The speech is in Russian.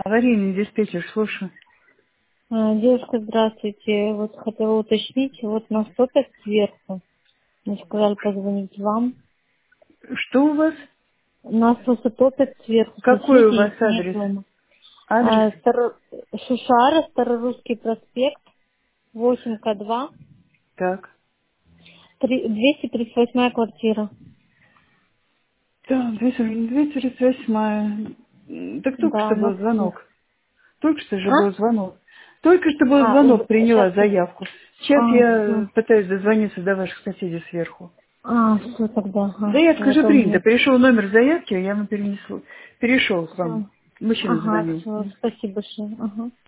Аварийный диспетчер, слушаю. Девушка, здравствуйте. Вот хотела уточнить, вот нас топят сверху. Мне сказали позвонить вам. Что у вас? Нас просто топят сверху. Какой у Смотрите, вас их нет адрес? дома. Адрес? Шушара, Старорусский проспект, 8К2, Так. 238 квартира. Так, 238. Так только Да, что был Москва. звонок. Только что же А? был звонок. Только что был звонок, приняла Сейчас. заявку. Сейчас Все. я пытаюсь дозвониться до ваших соседей сверху. Все тогда. Все, Заявка а уже то у принята. меня. Пришел номер заявки, я ему перенесу. Перешел к вам. Все. Мужчина звонил. Все. Спасибо большое. Ага.